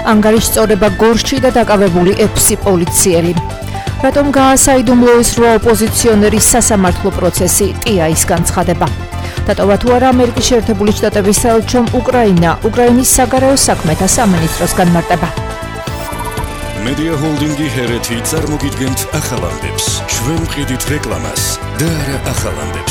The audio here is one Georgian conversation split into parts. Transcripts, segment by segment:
ანგარიშწორება გორში და დაკავებული 6 პოლიციელი. რატომ გაასაიდუმლოეს 8 ოპოზიციონერის სასამართლო პროცესი TI-ის განცხადება. დატოვა თუ არა ამერიკის შეერთებული შტატების საელჩომ უკრაინის საგარეო საქმეთა სამინისტროს განმარტება. Media Holding-ი ჰერეთი წარმოგიდგენთ ახალამდებს. ჩვენ ვყიდით რეკლამას და არა ახალამდებს.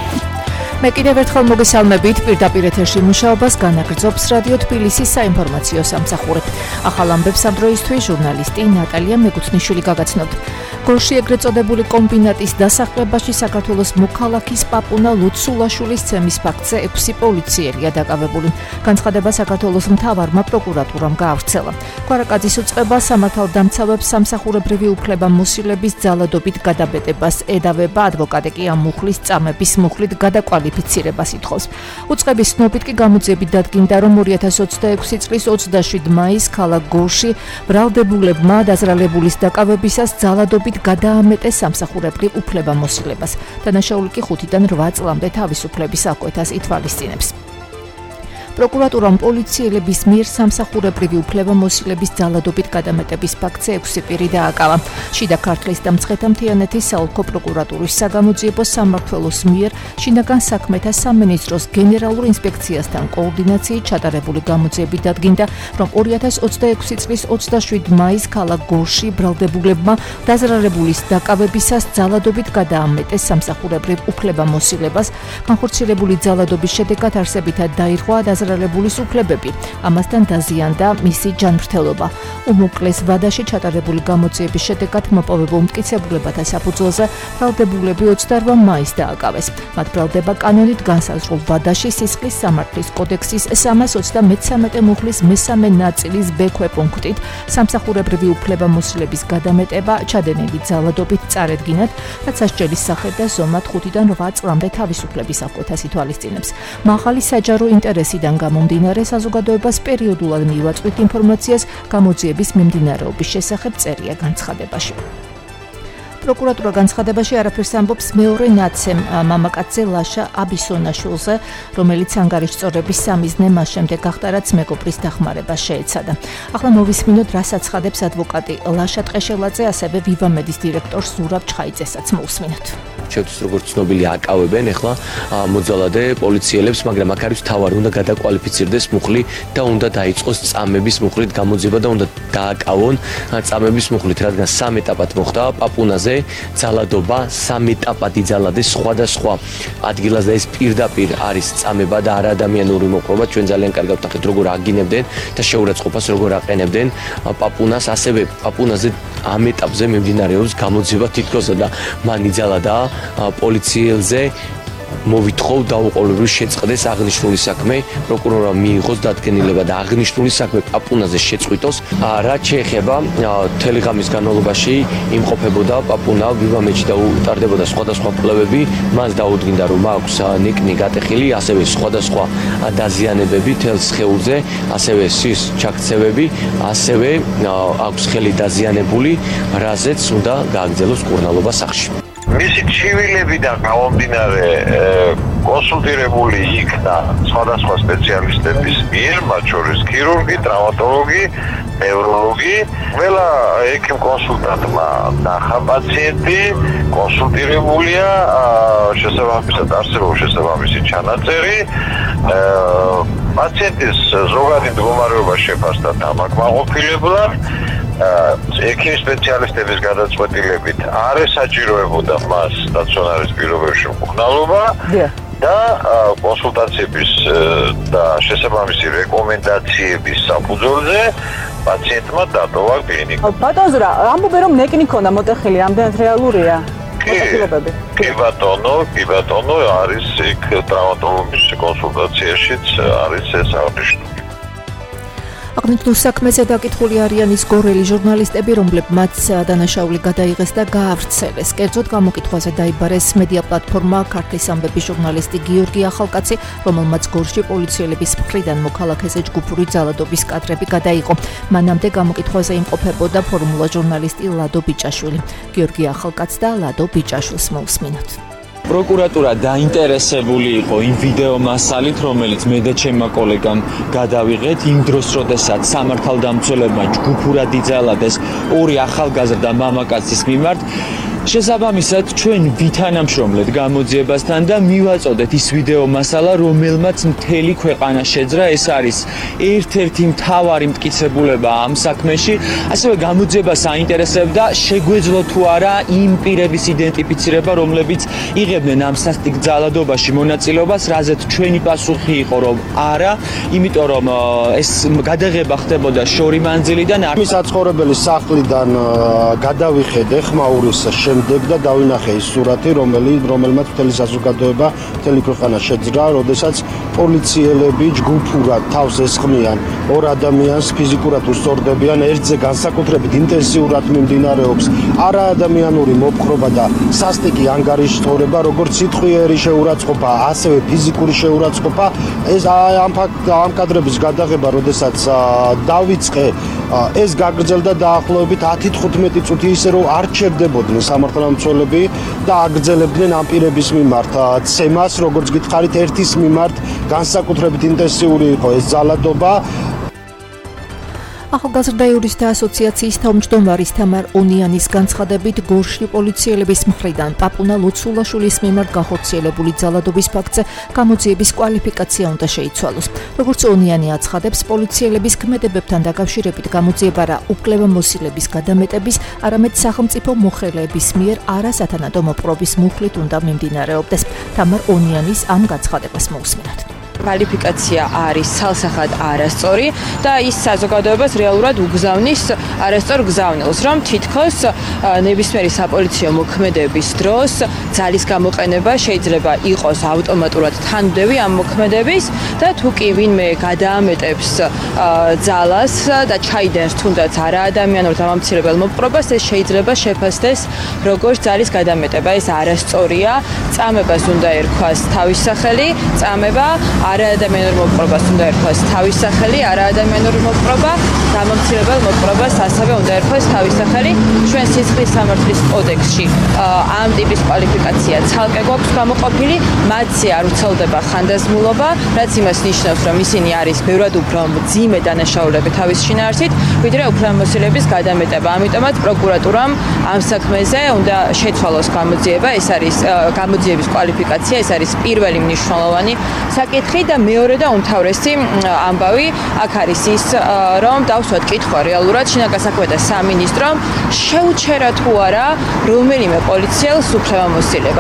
მე კიდევ ერთხელ მოგესალმებით პირდაპირ ეთერში მუშაობას განაგრძობს რადიო თბილისის საინფორმაციო სამსახური. ახალამდებს ამ დროისთვის ჟურნალისტი ნატალია მეგუთნიშვილი გაგაცნობთ. გორში ეგრეთ წოდებული კომბინატის დასახლებაში საქართველოს მოქალაქის პაპუნა ლუცულაშვილის ცემის ფაქტზე 6 პოლიციელია დაკავებული. განცხადება საქართველოს მთავარმა პროკურატურამ გაავრცელა. კვარაკაძის უწყება სამართალდამცავებს სამსახურებრივი უფლებამოსილების ძალადობით გადაბედებას ედავება, ადვოკატი კი ამ მუხლის წამების მუხლით გადაკვალიფიცირებას ითხოვს. უწყების ცნობით კი გამოძიებით დადგინდა, რომ 2026 წლის 27 მაისს ქალაქ გორში ბრალდებულებმა დაზრალებულის დაკავებისას ძალადობით გადაამეტეს სამსახურებრივ უფლებამოსილებას. დანაშაული კი 5-დან 8 წლამდე თავისუფლების აღკვეთას ითვალისწინებს. პროკურატურამ პოლიციელების მიერ სამსახურებრივი უფლებამოსილების ძალადობით გადამეტების ფაქტზე 6 პირი დააკავა. შიდა ქართლის და მცხეთა მთიანეთის საოლქო პროკურატურის საგამოძიებო სამმართველოს მიერ შინაგან საქმეთა სამინისტროს გენერალურ ინსპექციასთან კოორდინაციით ჩატარებული გამოძიებით დადგინდა, რომ 2026 წლის 27 მაისს ქალაქ გორში ბრალდებულებმა დაზრალებულის დაკავებისას ძალადობით გადაამეტეს სამსახურებრივ უფლებამოსილებას. განხორციელებული ძალადობის შედეგად არსებითად დაირღვა დაზრალებულის უფლებები, ამასთან დაზიანდა მისი ჯანმრთელობა. უმოკლეს ვადაში ჩატარებული გამოძიების შედეგად მოპოვებულ მტკიცებულებათა საფუძველზე ბრალდებულები 28 მაისს დააკავეს. მათ ბრალდება კანონით განსაზღვრულ ვადაში სისხლის სამართლის კოდექსის 323 მუხლის მესამე ნაწილის ბ პუნქტით სამსახურებრივი უფლებამოსილების გადამეტება ჩადენილი ძალადობით წარედგინათ, რაც სასჯელის სახით და ზომად 5-დან 8 წლამდე თავისუფლების აღკვეთას ითვალისწინებს. მაღალი საჯარო ინტერესიდან გამომდინარე საზოგადოებას პერიოდულად მივაწვით ინფორმაციას გამოძიების მიმდინარეობის შესახებ წერია განცხადებაში. პროკურატურა განცხადებაში არაფერს ამბობს მეორე ნაცემ მამაკაცზე ლაშა აბისონაშვილზე, რომელიც ანგარიშწორების სამიზნე მას შემდეგ გახდა, რაც მეგობრის დახმარებას შეეცადა. ახლა მოვისმინოთ, რას აცხადებს ადვოკატი ლაშა ტყეშელაძე, ასევე ვივამედის დირექტორს ზურაბ ჩხაიძესაც მოусმინოთ. ჩემთვის როგორც ცნობილი აკავებენ ახლა მოძალადე პოლიციელებს, მაგრამ აქ არის თავარი უნდა გადაკვალიფიცირდეს მუხლი და უნდა დაიწყოს წამების მუხლით გამოძიება და უნდა დააკავონ წამების მუხლით, რადგან 3 ეტაპად მოხდა პაპუნაზე ძალადობა, 3 ეტაპად იძალადეს სხვადასხვა ადგილას და ეს პირდაპირ არის წამება და არაადამიანური მოყრობა. ჩვენ ძალიან კარგად ვთანხმდით როგორ აგინებდნენ და შეურაცხყოფას როგორ აყენებდნენ პაპუნას, ასევე პაპუნაზე ამ ეტაპზე მიმდინარეობს გამოძიება თითქოსა და მან იძალადა პოლიციელზე მოვითხოვ დაუყოვნებლივ შეწყდეს აღნიშნული საქმე, პროკურორმა მიიღოს დადგენილება და აღნიშნული საქმე პაპუნაზე შეწყვიტოს. რაც შეეხება მთელი ღამის განმავლობაში იმყოფებოდა პაპუნა ვივამეთში და უტარდებოდა სხვადასხვა კვლევები, მას დაუდგინდა რომ აქვს ნიკნი გატეხილი, ასევე სხვადასხვა დაზიანებები თელ სხეულზე, ასევე სის ჩაქცევები, ასევე აქვს ხელი დაზიანებული, რაზეც უნდა გააგრძელოს კურნალობა სახლში. მისი ჩივილებიდან გამომდინარე კონსულტირებული იქნა სხვადასხვა სპეციალისტების მიერ, მათ შორის ქირურგი, ტრავმატოლოგი, ნევროლოგი. ყველა ექიმ-კონსულტანტმა ნახა პაციენტი, კონსულტირებულია, შესაბამისად არსებობს შესაბამისი ჩანაწერი. პაციენტის ზოგადი მდგომარეობა შეფასდა დამაკმაყოფილებლად. ექიმ სპეციალისტების გადაწყვეტილებით არ ესაჭიროებოდა მას სტაციონარის პირობებში მკურნალობა და კონსულტაციების და შესაბამისი რეკომენდაციების საფუძველზე პაციენტმა დატოვა კლინიკა. ბატონ ზურა, ამბობენ რომ ნეკნი ქონდა მოტეხილი, ამდენად რეალურია? კი ბატონო, არის იქ ტრავმატოლოგის კონსულტაციაშიც არის ეს აღნიშნული. აღნიშნულ საქმეზე დაკითხული არიან ის გორელი ჟურნალისტები, რომლებმაც დანაშაული გადაიღეს და გაავრცელეს. კერძოდ გამოკითხვაზე დაიბარეს მედია პლატფორმა ქართლის ამბების ჟურნალისტი გიორგი ახალკაცი, რომელმაც გორში პოლიციელების მხრიდან მოქალაქეზე ჯგუფური ძალადობის კადრები გადაიღო. მანამდე გამოკითხვაზე იმყოფებოდა ფორმულა ჟურნალისტი ლადო ბიჭაშვილი. გიორგი ახალკაც და ლადო ბიჭაშვილს მოусმინოთ. პროკურატურა დაინტერესებული იყო იმ ვიდეო მასალით, რომელიც მე და ჩემმა კოლეგამ გადავიღეთ იმ დროს, როდესაც სამართალდამცველებმა ჯგუფურად იძალადეს ორი ახალგაზრდა მამაკაცის მიმართ. შესაბამისად, ჩვენ ვითანამშრომლეთ გამოძიებასთან და მივაწოდეთ ის ვიდეო მასალა, რომელმაც მთელი ქვეყანა შეძრა. ეს არის ერთ-ერთი მთავარი მტკიცებულება ამ საქმეში. ასევე გამოძიებას აინტერესებდა, შეგვეძლო თუ არა იმ პირების იდენტიფიცირება, რომლებიც იღებდნენ ამ სასტიკ ძალადობაში მონაწილეობას, რაზეც ჩვენი პასუხი იყო, რომ არა, იმიტომ რომ ეს გადაღება ხდებოდა შორი მანძილიდან. მის საცხოვრებელი სახლიდან გადავიხედე ხმაურის შემდეგ და დავინახე ის სურათი, რომელმაც მთელი საზოგადოება, მთელი ქვეყანა შეძრა, როდესაც პოლიციელები ჯგუფურად თავს ესხმიან ორ ადამიანს, ფიზიკურად უსწორდებიან, ერთზე განსაკუთრებით ინტენსიურად მიმდინარეობს არაადამიანური მოპყრობა და სასტიკი ანგარიშთორება, როგორც სიტყვიერი შეურაცხყოფა, ასევე ფიზიკური შეურაცხყოფა. ეს ამ კადრების გადაღება, როდესაც დავიწყე, ეს გაგრძელდა დაახლოებით 10-15 წუთი, ისე რომ არ ჩერდებოდნენ სამართალდამცველები და აგრძელებდნენ ამ პირების მიმართ ცემას, როგორც გითხარით, ერთის მიმართ განსაკუთრებით ინტენსიური იყო ეს ძალადობა. ახალგაზრდა იურისტთა ასოციაციის თავმჯდომარის თამარ ონიანის განცხადებით, გორში პოლიციელების მხრიდან პაპუნა ლოცულაშვილის მიმართ გახორციელებული ძალადობის ფაქტზე გამოძიების კვალიფიკაცია უნდა შეიცვალოს. როგორც ონიანი აცხადებს, პოლიციელების ქმედებებთან დაკავშირებით გამოძიება რა უფლებამოსილების გადამეტების, არამედ სახელმწიფო მოხელეების მიერ არასათანადო მოპყრობის მუხლით უნდა მიმდინარეობდეს. თამარ ონიანის ამ განცხადებას მოусმინოთ. კვალიფიკაცია არის ცალსახად არასწორი და ის საზოგადოებას რეალურად უგზავნის არასწორ გზავნილს, რომ თითქოს ნებისმიერი საპოლიციო მოქმედების დროს ძალის გამოყენება შეიძლება იყოს ავტომატურად თანმდევი ამ მოქმედების და თუ კი ვინმე გადაამეტებს ძალას და ჩაიდენს თუნდაც არაადამიანურ დამამცირებელ მოპყრობას, ეს შეიძლება შეფასდეს როგორც ძალის გადამეტება. ეს არასწორია, წამებას უნდა ერქვას თავის სახელი, წამება არაადამიანურ მოპყრობას უნდა ერქვას თავის სახელი, არაადამიანურ მოპყრობა, დამამცირებელ მოპყრობას ასევე უნდა ერქვას თავის სახელი. ჩვენ სიცხლის სამართლის კოდექსში ამ ტიპის კვალიფიკაცია ცალკე გვაქვს გამოყოფილი, მათზე არ უცელდება ხანდაზმულობა, რაც იმას ნიშნავს, რომ ისინი არის ბევრად უფრო მძიმე დანაშაულები თავის შინაარსით, ვიდრე უფლებამოსილების გადამეტება. ამიტომაც პროკურატურამ ამ საქმეზე უნდა შეცვალოს გამოძიება, ეს არის გამოძიების კვალიფიკაცია, ეს არის პირველი მნიშვნელოვანი საკითხი. და მეორე და უმთავრესი ამბავი აქ არის ის, რომ დავსვათ კითხვა რეალურად შინაგან საქმეთა სამინისტრომ შეუჩერა თუ არა რომელიმე პოლიციელს უფლებამოსილება.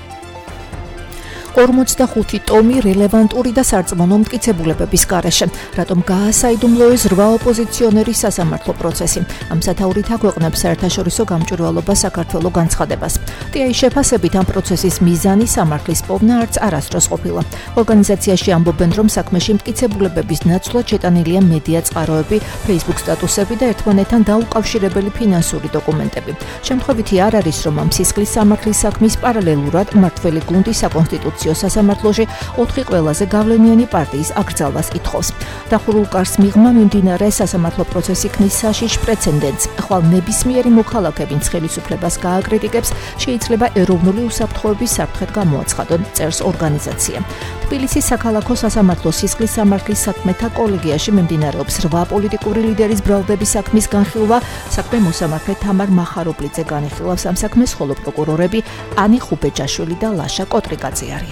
45 ტომი რელევანტური და სარწმუნო მტკიცებულებების გარეშე, რატომ გაასაიდუმლოეს 8 ოპოზიციონერის სასამართლო პროცესი. ამ სათაურით აქვეყნებს საერთაშორისო გამჭვირვალობა საქართველოს განცხადებას. TI შეფასებით ამ პროცესის მიზანი სამართლის პოვნა არც არასდროს ყოფილა. ორგანიზაციაში ამბობენ, რომ საქმეში მტკიცებულებების ნაცვლად შეტანილია მედია წყაროები, Facebook სტატუსები და ერთმანეთთან დაუკავშირებელი ფინანსური დოკუმენტები. შემთხვევითი არ არის, რომ ამ სისხლის სამართლის საქმის პარალელურად მმართველი გუნდი საკონსტიტუციო სასამართლოში 4 ყველაზე გავლენიანი პარტიის აკრძალვას ითხოვს. დახურულ კარს მიღმა მიმდინარე სასამართლო პროცესი ქმნის საშიშ პრეცედენტს. ხვალ ნებისმიერი მოქალაქე, ვინც ხელისუფლებას გააკრიტიკებს, შეიძლება ეროვნული უსაფრთხოების საფრთხედ გამოაცხადონ, წერს ორგანიზაცია. თბილისის საქალაქო სასამართლო სისხლის სამართლის საქმეთა კოლეგიაში მიმდინარეობს 8 პოლიტიკური ლიდერის ბრალდების საქმის განხილვა. საქმე მოსამართლე თამარ მახაროპლიძე განიხილავს ამ საქმეს, ხოლო პროკურორები ანი ხუბეჯაშვილი და ლაშა კოტრიკაძე არიან.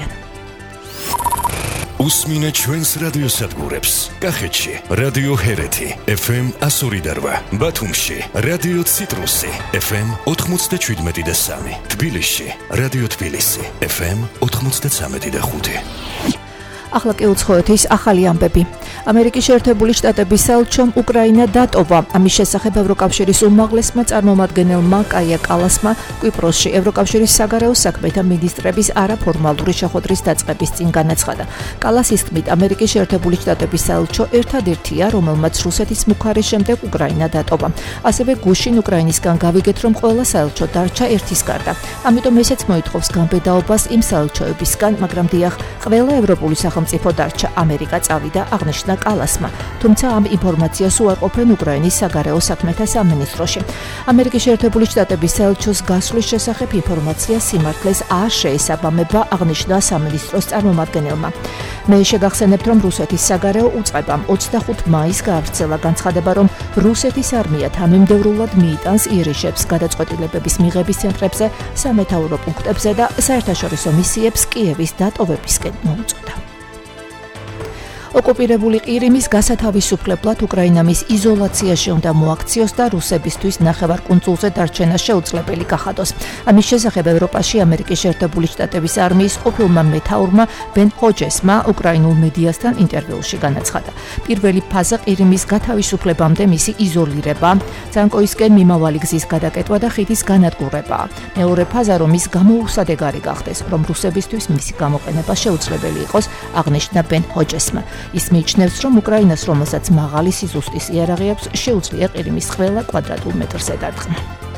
უსმინე ჩვენს რადიოსადგურებს. კახეთში რადიო ჰერეთი FM 102.8, ბათუმში რადიო ციტრუსი FM 97.3, თბილისში რადიო თბილისი FM 93.5. ახლა კი უცხოეთის ახალი ამბები. ამერიკის შეერთებული შტატების საელჩომ უკრაინა დატოვა. ამის შესახებ ევროკავშირის უმაღლესმა წარმომადგენელმა კაია კალასმა კვიპროსში ევროკავშირის საგარეო საქმეთა მინისტრების არაფორმალური შეხვედრის დაწყების წინ განაცხადა. კალასის თქმით, ამერიკის შეერთებული შტატების საელჩო ერთადერთია, რომელმაც რუსეთის მუქარის შემდეგ უკრაინა დატოვა. ასევე გუშინ უკრაინისგან გავიგეთ, რომ ყველა საელჩო დარჩა ერთის გარდა. ამიტომ ესეც მოითხოვს განბედაობას იმ საელჩოებისგან, მაგრამ დიახ, ყველა ევროპული სახელმწიფო დარჩა. ამერიკა წავიდა, აღნიშნა და კალასმა, თუმცა ამ ინფორმაციას უარყოფენ უკრაინის საგარეო საქმეთა სამინისტროში. ამერიკის შეერთებული შტატების საელჩოს გასვლის შესახებ ინფორმაცია სიმართლეს არ შეესაბამება, აღნიშნა სამინისტროს წარმომადგენელმა. მე შეგახსენებთ, რომ რუსეთის საგარეო უწყებამ 25 მაისს გაავრცელა განცხადება, რომ რუსეთის არმია თანმიმდევრულად მიიტანს ირიშებს გადაწყვეტილებების მიღების ცენტრებზე, სამეთაურო პუნქტებზე და საერთაშორისო მისიებს კიევის დატოვებისკენ მოუწოდა. ოკუპირებული ყირიმის გასათავისუფლებლად უკრაინა მის იზოლაციაში უნდა მოაქციოს და რუსებისთვის ნახევარკუნძულზე დარჩენა შეუძლებელი გახადოს. ამის შესახებ ევროპაში ამერიკის შეერთებული შტატების არმიის ყოფილმა მეთაურმა ბენ ჰოჯესმა უკრაინულ მედიასთან ინტერვიუში განაცხადა. პირველი ფაზა ყირიმის გათავისუფლებამდე მისი იზოლირება, ძანკოისკენ მიმავალი გზის გადაკეტვა და ხიდის განადგურებაა. მეორე ფაზა რომ ის გამოუსადეგარი გახდეს, რომ რუსებისთვის მისი გამოყენება შეუძლებელი იყოს, აღნიშნა ბენ ჰოჯესმა. ის მიიჩნევს, რომ უკრაინას, რომელსაც მაღალი სიზუსტის იარაღი აქვს, შეუძლია ყირიმის ყველა კვადრატულ მეტრზე დარტყმა.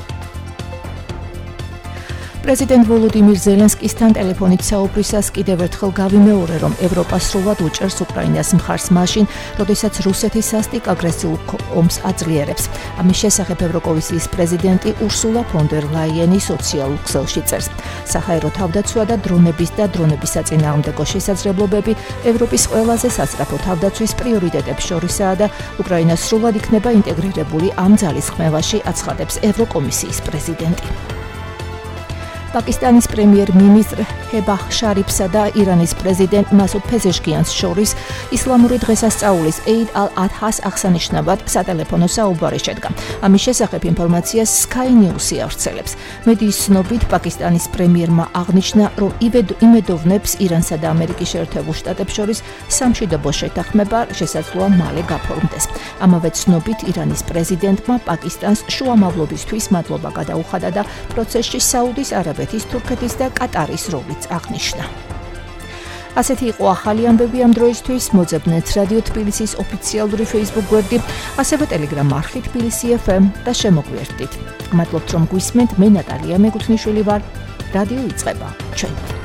პრეზიდენტ ვოლოდიმირ ზელენსკისთან ტელეფონით საუბრისას კიდევ ერთხელ გავიმეორე, რომ ევროპა სრულად უჭერს უკრაინას მხარს მაშინ, როდესაც რუსეთი სასტიკ აგრესიულ ომს აძლიერებს. ამის შესახებ ევროკომისიის პრეზიდენტი ურსულა ფონ დერ ლაიენი სოციალურ ქსელში წერს. საჰაერო თავდაცვა და დრონების საწინააღმდეგო შესაძლებლობები ევროპის ყველაზე სასწრაფო თავდაცვის პრიორიტეტებს შორისაა და უკრაინა სრულად იქნება ინტეგრირებული ამ ძალისხმევაში, აცხადებს ევროკომისიის პრეზიდენტი. პაკისტანის პრემიერ-მინისტრ ჰებაჰ შარიფსა და ირანის პრეზიდენტ მასუდ ფეზეშკიანს შორის ისლამური დღესასწაულის ეიდ ალ-ადჰას აღსანიშნავად სატელეფონო საუბარი შედგა. ამის შესახებ ინფორმაციას Sky News-ი ავრცელებს. მედიის ცნობით, პაკისტანის პრემიერმა აღნიშნა, რომ იმედოვნებს ირანსა და ამერიკის შეერთებულ შტატებს შორის სამშვიდობო შეთანხმება შესაძლოა მალე გაფორმდეს. ამავე ცნობით, ირანის პრეზიდენტმა პაკისტანს შუამავლობისთვის მადლობა გადაუხადა და პროცესში საუდის არაბეთის, თურქეთის და კატარის როლიც აღნიშნა. ასეთი იყო ახალი ამბები ამ დროისთვის. მოძებნეთ რადიო თბილისის ოფიციალური Facebook გვერდი, ასევე Telegram არხი თბილისი FM და შემოგვიერთდით. მადლობთ რომ გვისმენთ. მე ნატალია მეკუთვნიშვილი ვარ. რადიო იწყება. ჩვენ